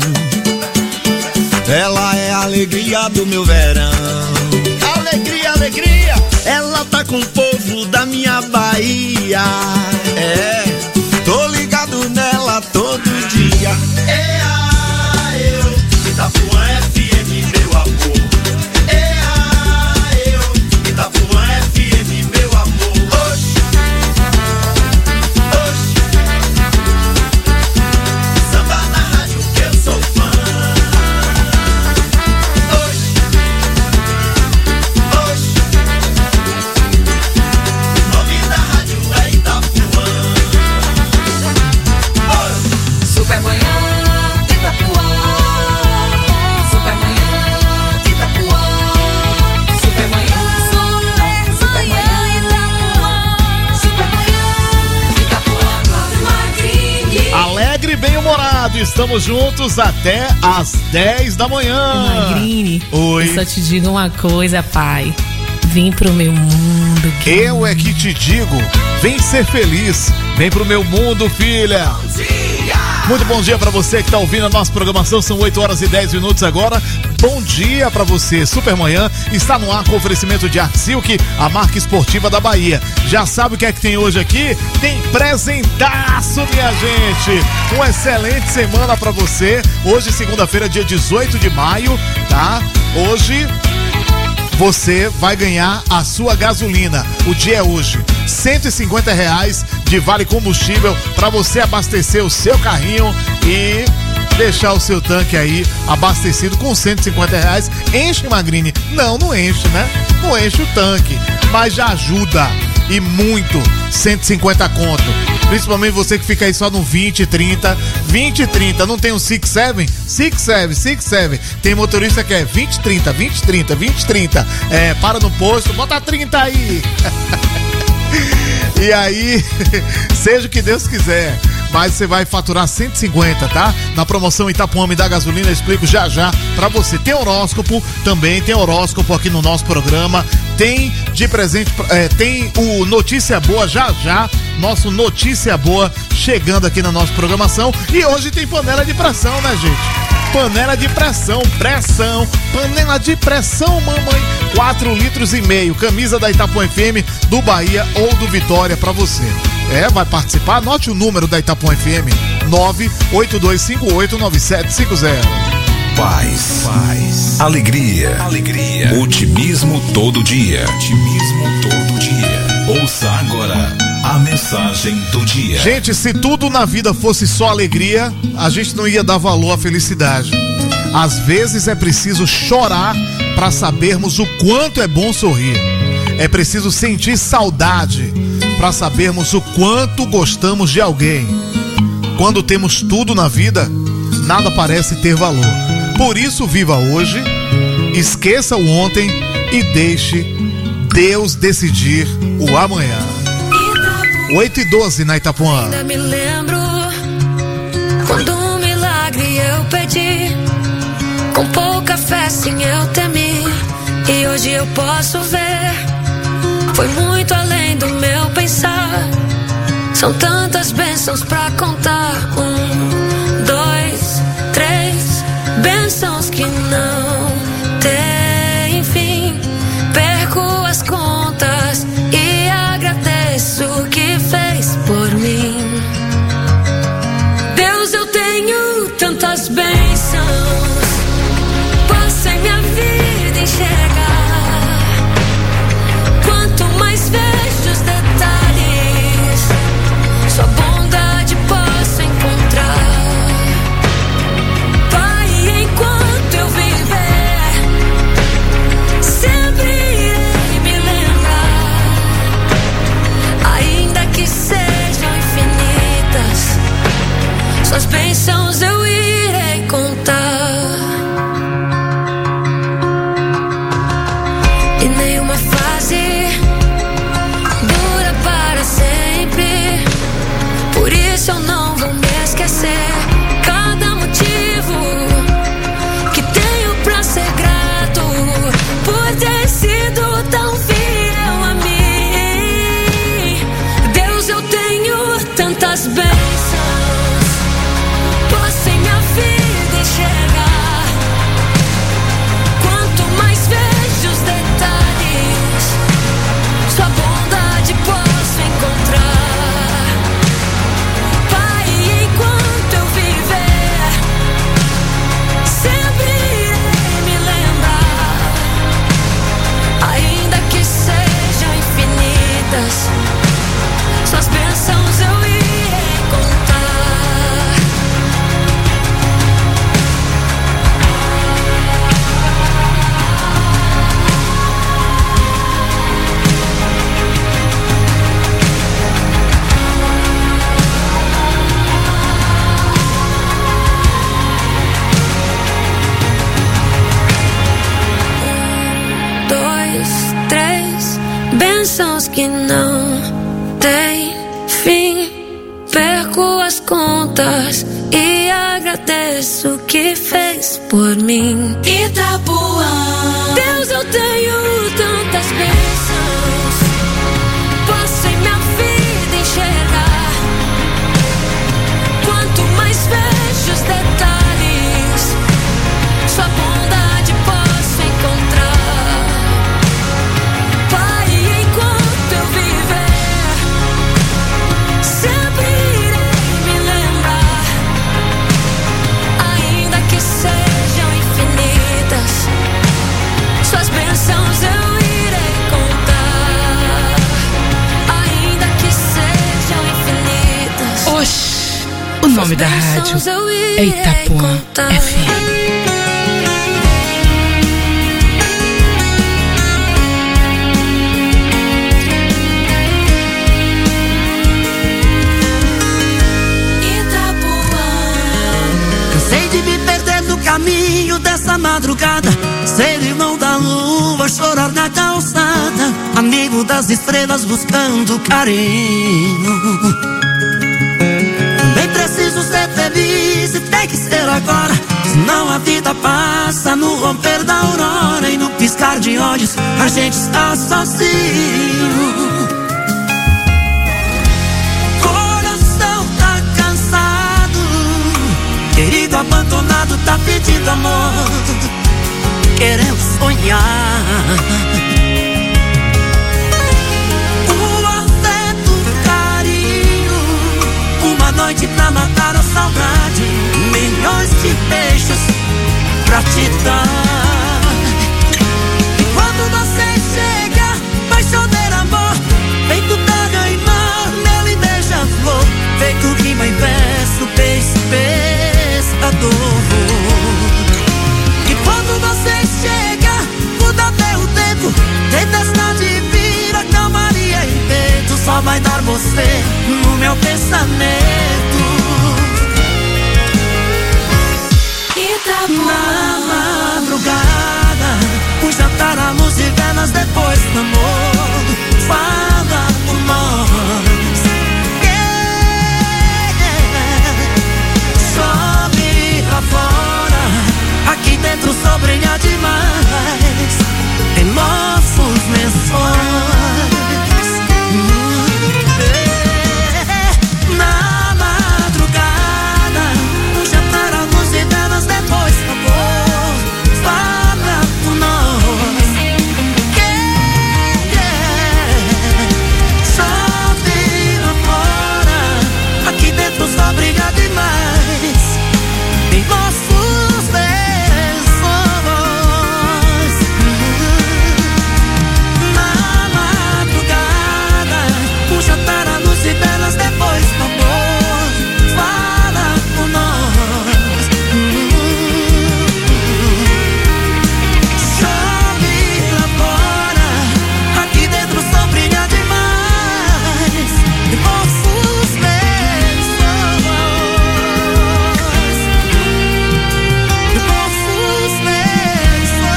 Ela é a alegria do meu verão. Alegria, alegria. Ela tá com o povo da minha Bahia. É, tô ligado nela todo dia. É a eu, Itapuã F M, meu amor. É a eu, Itapuã F M, meu amor. Oxi, oxi. Samba na rádio que eu sou fã. Oxi, oxi. O nome da rádio é Itapuã. Supermanhã, Itapuã. Supermanhã, Itapuã. Supermanhã, Supermanhã, Itapuã. Supermanhã, Itapuã, Magrini. Alegre e bem-humorado, estamos juntos até às dez da manhã. Magrini, Oi. eu só te digo uma coisa, pai. Vim pro meu mundo. Eu é que te digo, vem ser feliz, vem pro meu mundo, filha. Muito bom dia pra você que tá ouvindo a nossa programação, são oito horas e dez minutos agora. Bom dia pra você, Supermanhã está no ar com oferecimento de Art Silk, a marca esportiva da Bahia. Já sabe o que é que tem hoje aqui? Tem presentaço, minha gente. Uma excelente semana pra você. Hoje, segunda-feira, dia dezoito de maio, tá? Hoje você vai ganhar a sua gasolina. O dia é hoje. cento e cinquenta reais de vale combustível para você abastecer o seu carrinho e deixar o seu tanque aí abastecido com cento e cinquenta reais. Enche, Magrini? Não, não enche, né? Não enche o tanque, mas já ajuda e muito. Cento e cinquenta conto. Principalmente você que fica aí só no vinte, trinta. vinte, trinta. Não tem um six seven? six seven, six seven. Tem motorista que é vinte, trinta, vinte, trinta, vinte, trinta. É, para no posto, bota trinta aí. E aí, seja o que Deus quiser, mas você vai faturar cento e cinquenta, tá? Na promoção Itapuã Me Dá Gasolina, eu explico já já pra você. Tem horóscopo também, tem horóscopo aqui no nosso programa. Tem de presente, é, tem o Notícia Boa já já, nosso Notícia Boa chegando aqui na nossa programação. E hoje tem panela de pressão, né, gente? Panela de pressão, pressão, panela de pressão, mamãe. quatro litros e meio, camisa da Itapuã F M, do Bahia ou do Vitória pra você. É, vai participar? Anote o número da Itapuã F M, nove oito dois cinco oito nove sete cinco zero. Paz, paz, alegria, alegria, otimismo todo dia. Otimismo todo dia. Ouça agora a mensagem do dia. Gente, se tudo na vida fosse só alegria, a gente não ia dar valor à felicidade. Às vezes é preciso chorar para sabermos o quanto é bom sorrir. É preciso sentir saudade para sabermos o quanto gostamos de alguém. Quando temos tudo na vida, nada parece ter valor. Por isso, viva hoje, esqueça o ontem e deixe Deus decidir o amanhã. oito e doze na Itapuã. Ainda me lembro quando um milagre eu pedi, com pouca fé sim eu temi, e hoje eu posso ver, foi muito além do meu pensar. São tantas bênçãos pra contar. Um, dois, três bênçãos que não tem fim. Perco as contas e agradeço o que fez por mim. Deus, eu tenho tantas bênçãos, posso em minha vida enxergar. Quanto mais vejo os detalhes, sua bondade posso encontrar. que não tem fim. Perco as contas e agradeço o que fez por mim. Itapuã, Deus, eu tenho tantas bênçãos, posso em minha vida enxergar. Quanto mais vejo os detalhes, sua bondade posso encontrar. Pai, enquanto eu viver, sempre irei me lembrar. Ainda que sejam infinitas, suas bênçãos eu irei contar. Ainda que sejam infinitas. Oxi, o nome da rádio é Itapuã F M. Cansei de me perder no caminho dessa madrugada, ser irmão da lua, chorar na calçada, amigo das estrelas buscando carinho. Também preciso ser feliz e tem que ser agora, senão a vida passa no romper da aurora e no piscar de olhos a gente está sozinho. Coração tá cansado, querido abandonado tá pedindo amor, querendo sonhar. O afeto, o carinho, uma noite pra matar a saudade, milhões de beijos pra te dar. E quando você chega, vai chover amor, feito terra e mar, mel e beija-flor, feito rima em verso, peixe, pescador. E quando você chega, muda até o tempo, tempestade vira calmaria e vento, só vai dar você no meu pensamento. Na madrugada, um jantar à luz e velas depois do amor, fala por nós. Yeah. Sobe lá fora, aqui dentro o sol brilha demais em nossos lençóis. Na madrugada, um jantar à luz e velas depois do amor, fala por nós. Yeah, yeah. Sobe lá fora, aqui dentro o sol brilha demais em nossos lençóis. Na madrugada, um jantar à luz e velas depois do amor, fala por nós. Chove lá fora, aqui dentro o sol brilha demais em nossos lençóis. Em nossos lençóis.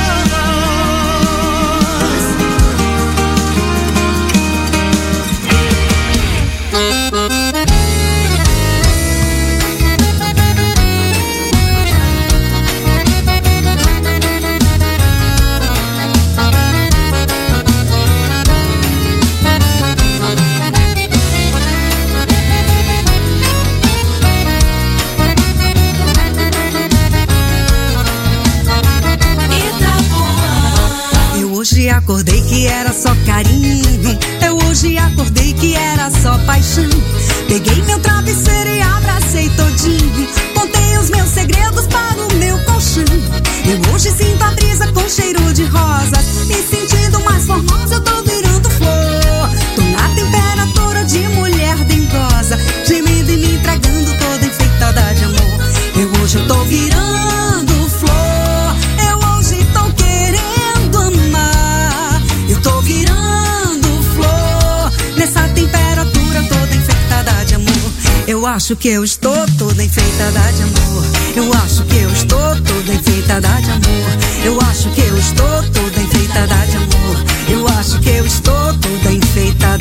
Eu hoje acordei que era só carinho, eu hoje acordei que era só paixão. Peguei meu travesseiro e abracei todinho, contei os meus segredos para o meu colchão. Eu hoje sinto a brisa com cheiro de rosa, me sentindo mais formosa, eu tô virando flor. Tô na temperatura de mulher dengosa, gemendo e me entregando toda enfeitada de amor. Eu hoje eu tô virando flor, eu hoje tô querendo amar. Eu tô virando flor, nessa temperatura toda enfeitada de amor. Eu acho que eu estou toda enfeitada de amor. Eu acho que eu estou toda enfeitada de amor. Eu acho que eu estou toda enfeitada de amor. Eu acho que eu estou toda enfeitada.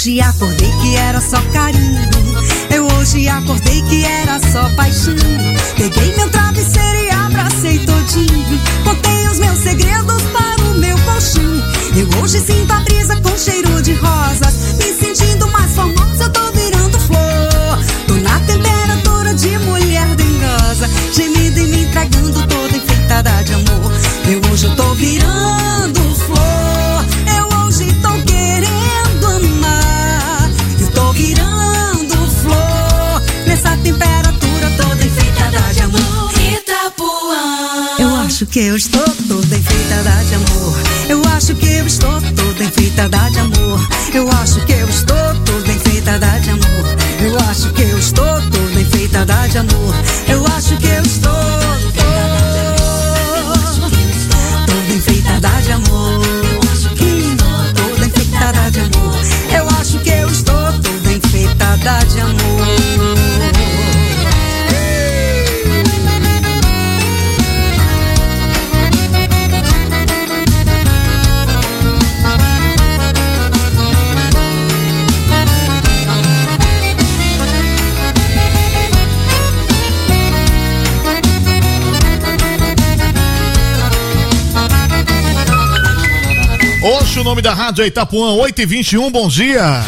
hoje acordei que era só carinho. Eu hoje acordei que era só paixão. Peguei meu travesseiro e abracei todinho. Contei os meus segredos para o meu colchão. Eu hoje sinto a brisa com cheiro de rosas. Me sentindo mais formosa, eu tô virando flor. Tô na temperatura de mulher dengosa, gemida e me entregando toda enfeitada de amor. Eu hoje eu tô virando flor. Eu hoje tô querendo amar. Eu tô virando flor nessa temperatura toda enfeitada de amor. Itapuã. Eu acho que eu estou toda enfeitada de amor. Eu acho que eu estou toda enfeitada de amor. Eu acho que eu estou toda enfeitada de amor. Eu acho que eu estou toda enfeitada de amor. Eu acho que eu estou toda enfeitada de amor. Toda enfeitada de amor. Eu acho que eu estou toda enfeitada de amor. Oxe, o nome da rádio é Itapuã, oito e vinte e um, bom dia.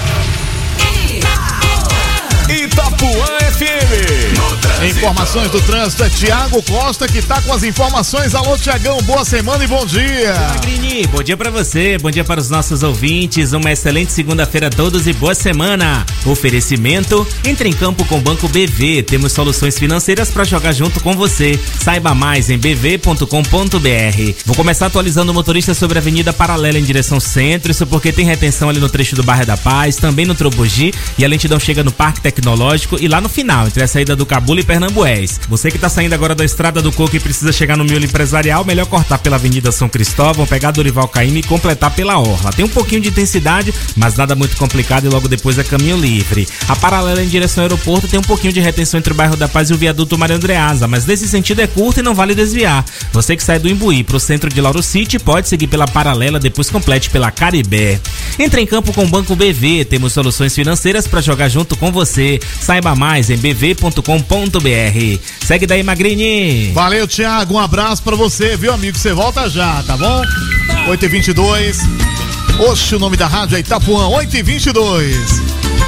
Itapuã F M. Informações do trânsito é Tiago Costa que tá com as informações. Alô, Tiagão, boa semana e bom dia. Magrini, bom dia pra você, bom dia para os nossos ouvintes, uma excelente segunda-feira a todos e boa semana. Oferecimento, entre em campo com o Banco B V, temos soluções financeiras para jogar junto com você. Saiba mais em b v ponto com ponto b r. Vou começar atualizando o motorista sobre a Avenida Paralela em direção centro, isso porque tem retenção ali no trecho do Bairro da Paz, também no Trobogi, e a lentidão chega no Parque Tecnológico e lá no final, entre a saída do Cabula e Pernambués. Você que tá saindo agora da Estrada do Coco e precisa chegar no miolo empresarial, melhor cortar pela Avenida São Cristóvão, pegar Dorival Caymmi e completar pela Orla. Tem um pouquinho de intensidade, mas nada muito complicado e logo depois é caminho livre. A Paralela em direção ao aeroporto tem um pouquinho de retenção entre o Bairro da Paz e o Viaduto Mário Andreasa, mas nesse sentido é curto e não vale desviar. Você que sai do Imbuí pro centro de Lauro City pode seguir pela Paralela, depois complete pela Caribé. Entre em campo com o Banco B V, temos soluções financeiras para jogar junto com você. Saiba mais em b v ponto com ponto b r. Segue daí, Magrini. Valeu, Thiago, um abraço pra você, viu, amigo? Você volta já, tá bom? oito e vinte e dois. Oxe, o nome da rádio é Itapuã, oito e vinte e dois.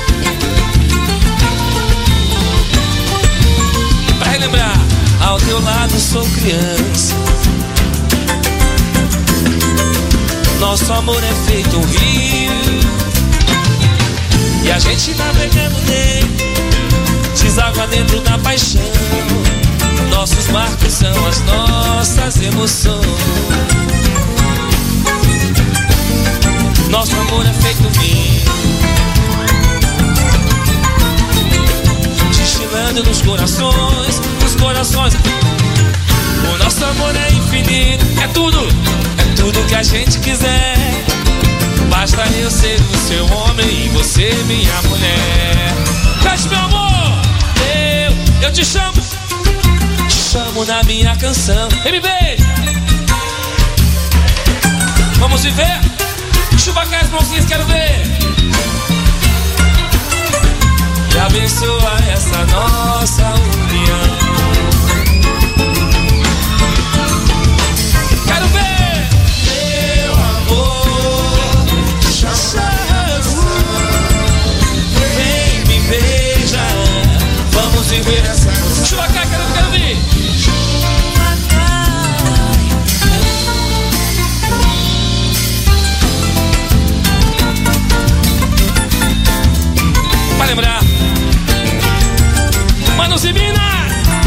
Pra relembrar, ao teu lado sou criança. Nosso amor é feito um rio e a gente navegando nele deságua dentro da paixão. Nossos marcos são as nossas emoções. Nosso amor é feito vinho, destilando nos corações, nos corações. O nosso amor é infinito, é tudo, é tudo que a gente quiser. Basta eu ser o seu homem e você minha mulher. Cante, meu amor, eu, eu te chamo, te chamo na minha canção. Vem me beija. Vamos viver? Chuva cai as mãozinhas, quero ver. E abençoa essa nossa união. Quero ver, meu amor, vem me beija. Vamos viver essa nossa. Chuva cai, quero, quero ver. Pra lembrar, Manos e Minas,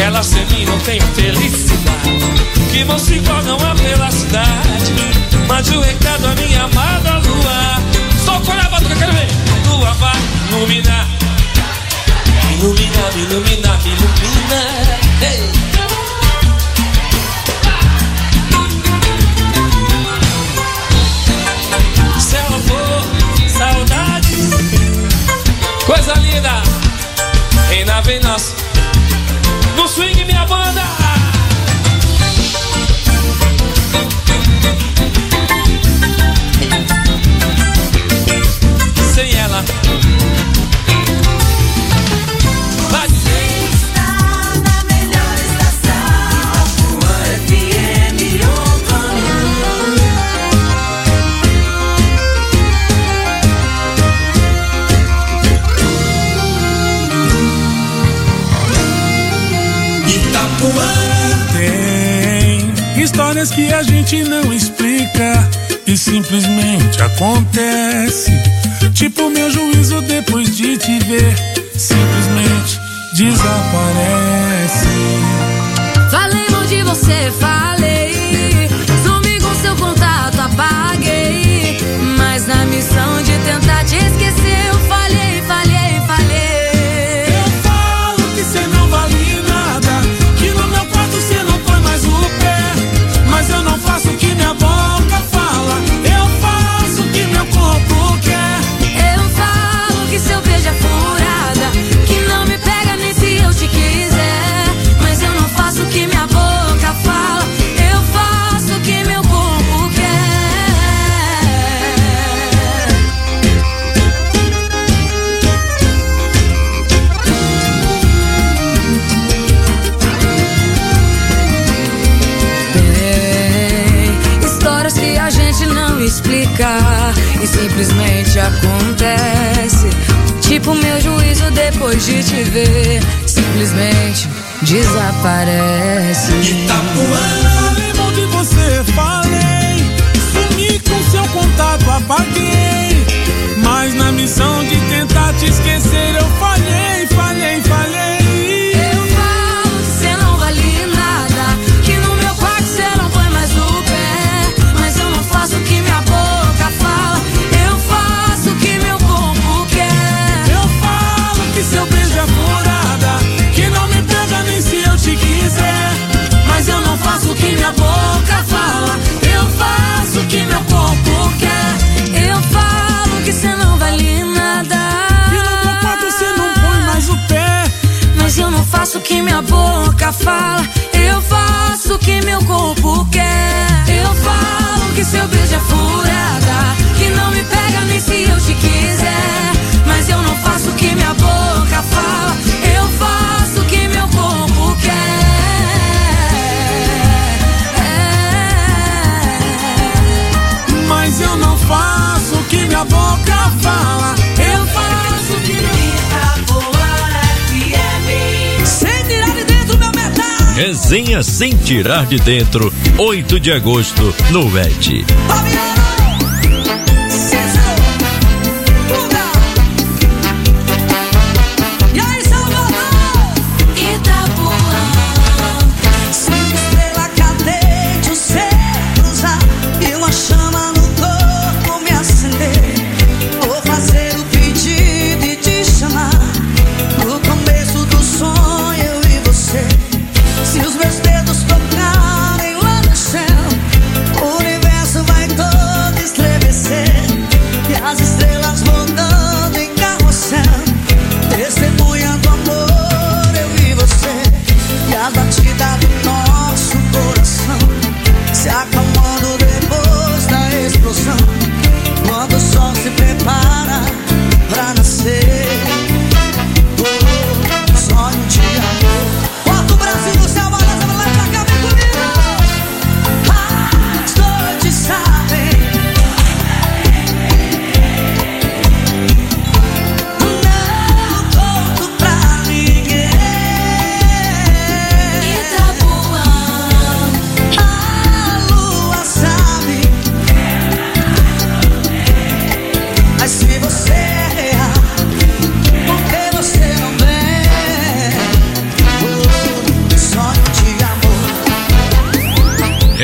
Ela sem mim não tem felicidade. Que vão se enconam pela cidade. Mande o recado à minha amada lua. Só com a batuca, quero ver. Lua vai iluminar. Ilumina, me ilumina, me ilumina. Hey. Se ela for saudades, coisa linda, reina vem nossa. No swing, minha banda. Sem ela vai. Você está na melhor estação, o F M Itapuã. Tem histórias que a gente não explica e simplesmente acontece. Tipo meu juízo depois de te ver, simplesmente desaparece. Falei mal de você, falei. Sumi com seu contato, apaguei. Mas na missão de tentar te esquecer, eu falhei, falhei, falhei. Eu falo que cê não vale nada, que no meu quarto cê não põe mais o pé. Mas eu não faço o que minha boca fala, eu faço o que meu corpo quer. Eu falo que seu beijo é furada, que não me pega nem se eu te quiser. Mas eu não faço o que minha boca fala, eu faço o que meu corpo quer. Tem histórias que a gente não explica e simplesmente acontece. Tipo meu juízo depois de te ver, simplesmente desaparece. Falei mal de você, falei. Sumi com seu contato, apaguei. Mas na missão de tentar te esquecer, eu falhei, falhei, falhei. Eu falo que cê não vale nada, que no meu quarto cê não põe mais o pé. Mas eu não faço o que minha boca fala, eu faço o que meu corpo quer. Eu falo que seu beijo é furada, que não me pega nem se eu te quiser. Mas eu não faço o que minha boca fala, eu faço o que meu corpo quer. Eu falo que cê não vale nada, e no meu quarto cê não põe mais o pé. mas eu não faço o que minha boca fala, eu faço o que meu corpo quer. Eu falo que seu beijo é furada, que não me pega nem se eu te quiser. Mas eu não faço o que minha boca fala, eu faço o que meu corpo quer. Mas eu não faço o que minha boca fala, eu faço o que meu Sem tirar de dentro meu metal. Resenha Sem Tirar de Dentro, oito de agosto, no E D. E aí, Salvador? Itapuã. Cinco estrelas cadente, o céu cruzar e uma chama no corpo me acender. Vou fazer o pedido e te chamar. No começo do sonho, eu e você. Se os meus dedos tocarem lá no céu, o universo vai todo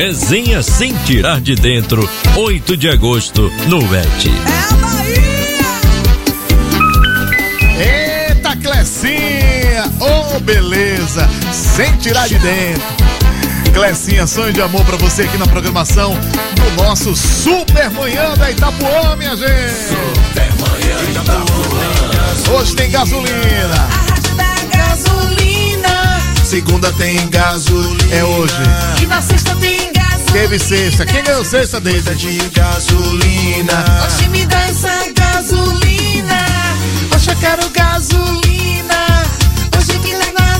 Resenha sem tirar de dentro, oito de agosto, no Bet. Eita, Clecinha! Ô, oh, beleza! Sem tirar de dentro. Clecinha, sonho de amor pra você aqui na programação do nosso Super Manhã da Itapuã, minha gente! Super Manhã da Itapuã. Hoje tem gasolina. A rádio da gasolina. Segunda tem gasolina. É hoje. E na sexta tem gasolina. Teve sexta. Quem ganhou sexta desde? De gasolina. Hoje me dá essa gasolina. Hoje eu quero gasolina. Hoje me dá gasolina.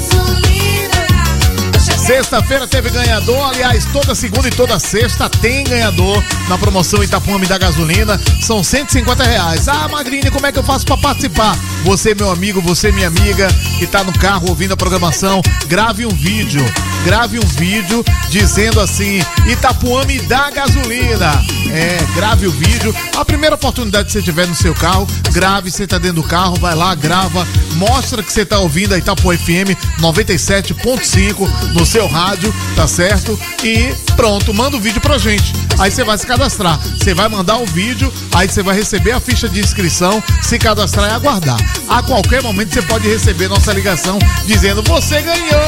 Sexta-feira teve ganhador, aliás, toda segunda e toda sexta tem ganhador na promoção Itapuã Me Dá Gasolina, são cento e cinquenta reais. Ah, Magrini, como é que eu faço pra participar? Você, meu amigo, você, minha amiga, que tá no carro ouvindo a programação, grave um vídeo, grave um vídeo dizendo assim, Itapuã Me Dá Gasolina. É, grave o vídeo, a primeira oportunidade que você tiver no seu carro, grave, você tá dentro do carro, vai lá, grava, mostra que você tá ouvindo a Itapuã F M noventa e sete ponto cinco no seu rádio, tá certo? E pronto, manda o vídeo pra gente. Aí você vai se cadastrar, você vai mandar o vídeo, aí você vai receber a ficha de inscrição, se cadastrar e aguardar. A qualquer momento você pode receber nossa ligação dizendo, você ganhou!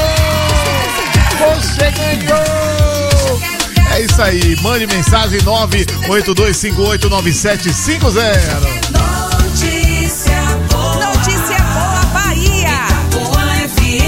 Você ganhou! É isso aí, mande mensagem nove oito dois cinco oito nove sete cinco zero. Notícia boa. Notícia boa, Bahia. Itapuã F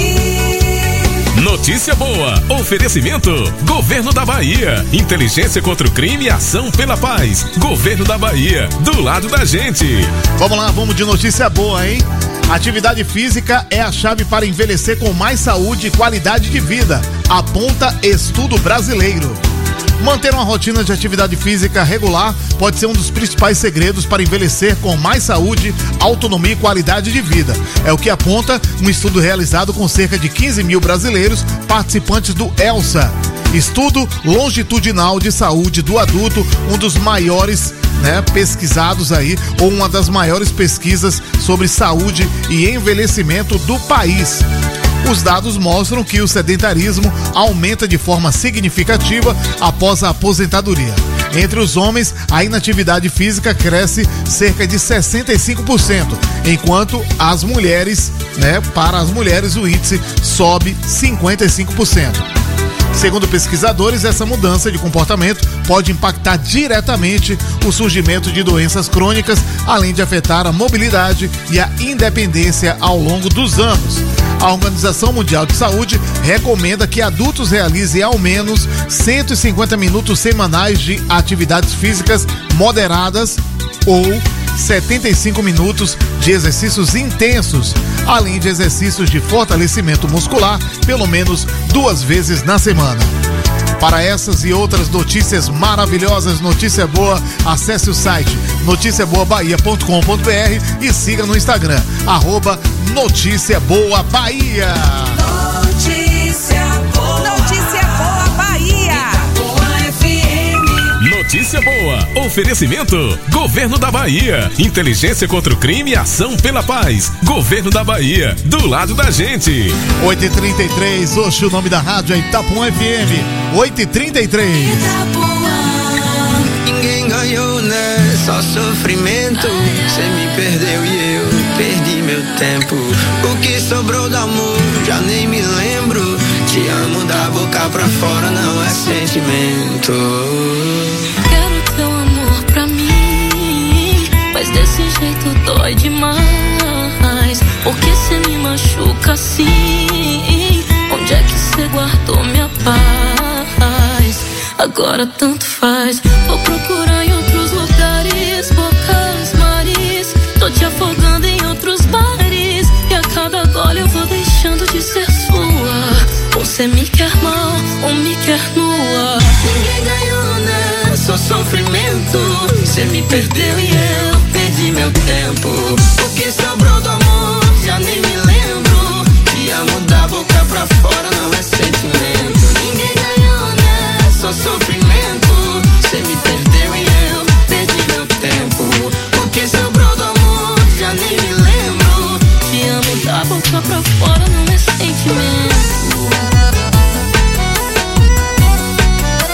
M. Notícia boa, oferecimento, Governo da Bahia, inteligência contra o crime e ação pela paz, Governo da Bahia, do lado da gente. Vamos lá, vamos de notícia boa, hein? Atividade física é a chave para envelhecer com mais saúde e qualidade de vida, aponta estudo brasileiro. Manter uma rotina de atividade física regular pode ser um dos principais segredos para envelhecer com mais saúde, autonomia e qualidade de vida. É o que aponta um estudo realizado com cerca de quinze mil brasileiros participantes do ELSA, Estudo Longitudinal de Saúde do Adulto, um dos maiores, né, pesquisados aí, ou uma das maiores pesquisas sobre saúde e envelhecimento do país. Os dados mostram que o sedentarismo aumenta de forma significativa após a aposentadoria. Entre os homens, a inatividade física cresce cerca de sessenta e cinco por cento, enquanto as mulheres, né, para as mulheres o índice sobe cinquenta e cinco por cento. Segundo pesquisadores, essa mudança de comportamento pode impactar diretamente o surgimento de doenças crônicas, além de afetar a mobilidade e a independência ao longo dos anos. A Organização Mundial de Saúde recomenda que adultos realizem ao menos cento e cinquenta minutos semanais de atividades físicas moderadas ou setenta e cinco minutos de exercícios intensos, além de exercícios de fortalecimento muscular, pelo menos duas vezes na semana. Para essas e outras notícias maravilhosas, notícia boa, acesse o site notícia boa bahia ponto com ponto b r e siga no Instagram, arroba Notícia Boa Bahia. Notícia boa. Notícia boa, Bahia. Itapuã F M. Notícia boa, oferecimento, Governo da Bahia, inteligência contra o crime e ação pela paz, Governo da Bahia, do lado da gente. oito e trinta e três, hoje o nome da rádio é Itapuã F M, oito e trinta e três. Ninguém ganhou, né? Só sofrimento. Cê me perdeu e eu perdi meu tempo. O que sobrou do amor, já nem me lembro. Te amo da boca pra fora, não é sentimento. Quero teu amor pra mim, mas desse jeito dói demais. Porque cê me machuca assim? Onde é que cê guardou minha paz? Agora tanto faz. Vou procurar em outros lugares, bocas, mares. Tô te afogando em outros bares. E a cada gole eu vou deixando de ser sua. Você me quer mal ou me quer nua? Ninguém ganhou, né? Só sofrimento. Cê me perdeu e eu perdi meu tempo. O que sobrou do amor, já nem me lembro. Te amo da boca pra fora, não é sentimento. Ninguém ganhou, né? Só sofrimento. Cê me perdeu e eu perdi meu tempo. O que sobrou do amor, já nem me lembro. Te amo da boca pra fora, não é sentimento.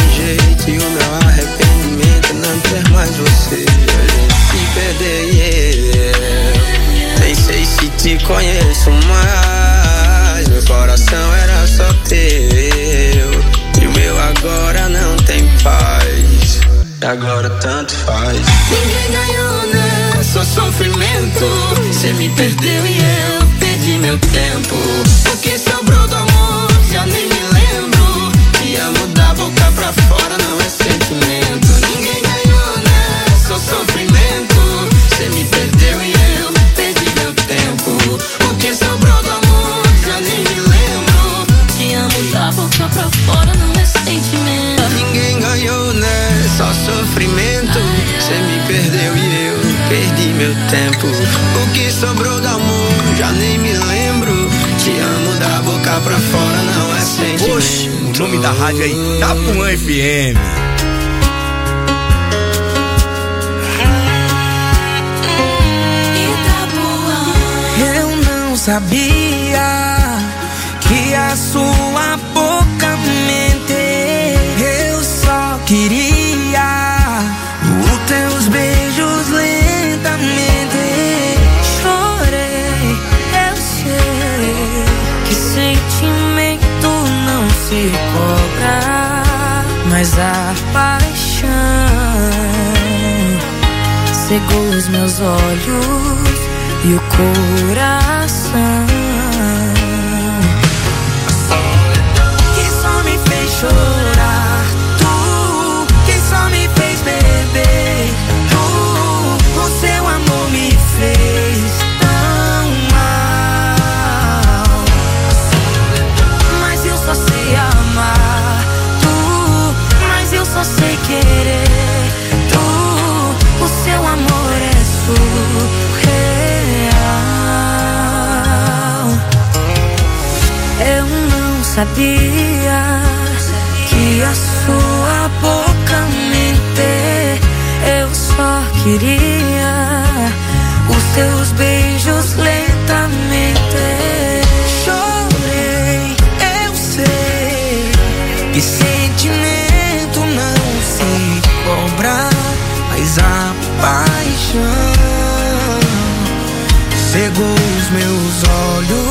jeito e o meu arrependimento é não ter mais você. A gente se perder e eu nem sei se te conheço mais. Meu coração era só teu e o meu agora não tem paz. E agora tanto faz. Ninguém ganhou, né? Só sofrimento. Cê me perdeu e eu perdi meu tempo. O que sobrou do amor já nem me lembro. Te amo da boca pra fora, não é sentimento. Ninguém ganhou, né? Só sofrimento. Cê me perdeu e eu perdi meu tempo. O que sobrou do amor já nem me lembro. Te amo da boca pra fora, não é sentimento. Ninguém ganhou, né? Só sofrimento. Cê me perdeu e eu perdi meu tempo. O que sobrou do amor já nem me lembro. Te amo da boca pra fora, não é sentimento. Oxe, o nome da rádio é Itapuã F M. Eu não sabia que a sua boca mente. Eu só queria os teus beijos lentamente. Chorei, eu sei que sentimento não se cobra, mas a paixão cegou os meus olhos e o coração, que só me fez chorar. Tu, que só me fez beber. Tu, o seu amor me fez tão mal. Mas eu só sei amar. Tu, mas eu só sei querer. Tu, o seu amor é surreal. Eu não sabia que a sua boca mente. Eu só queria os teus beijos lentamente. Chorei, eu sei que sentimento não se cobra, mas a paixão cegou os meus olhos